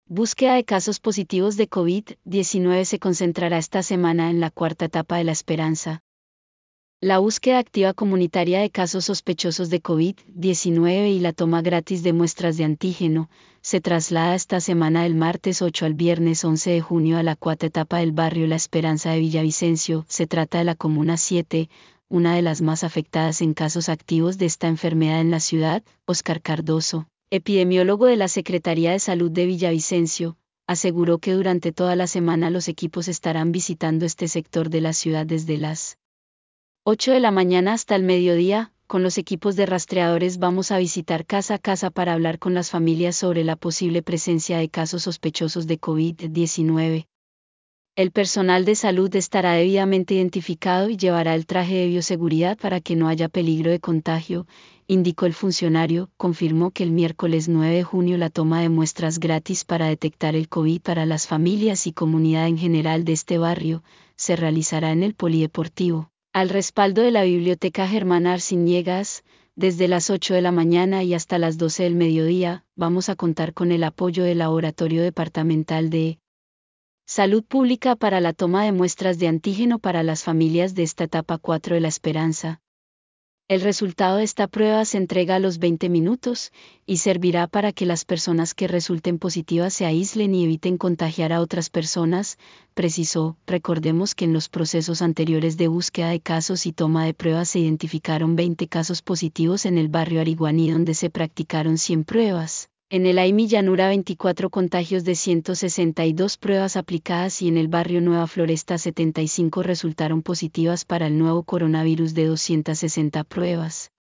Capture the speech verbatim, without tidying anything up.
Búsqueda de casos positivos de COVID diecinueve se concentrará esta semana en la cuarta etapa de la esperanza. La búsqueda activa comunitaria de casos sospechosos de COVID diecinueve y la toma gratis de muestras de antígeno se traslada esta semana del martes ocho al viernes once de junio a la cuarta etapa del barrio La Esperanza de Villavicencio. Se trata de la Comuna siete, una de las más afectadas en casos activos de esta enfermedad en la ciudad. Óscar Cardoso, epidemiólogo de la Secretaría de Salud de Villavicencio, aseguró que durante toda la semana los equipos estarán visitando este sector de la ciudad desde las ocho de la mañana hasta el mediodía. Con los equipos de rastreadores vamos a visitar casa a casa para hablar con las familias sobre la posible presencia de casos sospechosos de COVID diecinueve. El personal de salud estará debidamente identificado y llevará el traje de bioseguridad para que no haya peligro de contagio, indicó el funcionario. Confirmó que el miércoles nueve de junio la toma de muestras gratis para detectar el COVID para las familias y comunidad en general de este barrio se realizará en el Polideportivo, al respaldo de la Biblioteca Germán Arciniegas. Desde las ocho de la mañana y hasta las doce del mediodía, vamos a contar con el apoyo del Laboratorio Departamental de Salud Pública para la toma de muestras de antígeno para las familias de esta etapa cuatro de la esperanza. El resultado de esta prueba se entrega a los veinte minutos y servirá para que las personas que resulten positivas se aíslen y eviten contagiar a otras personas, precisó. Recordemos que en los procesos anteriores de búsqueda de casos y toma de pruebas se identificaron veinte casos positivos en el barrio Ariguaní, donde se practicaron cien pruebas. En el Aimi Llanura veinticuatro contagios de ciento sesenta y dos pruebas aplicadas y en el barrio Nueva Floresta setenta y cinco resultaron positivas para el nuevo coronavirus de doscientas sesenta pruebas.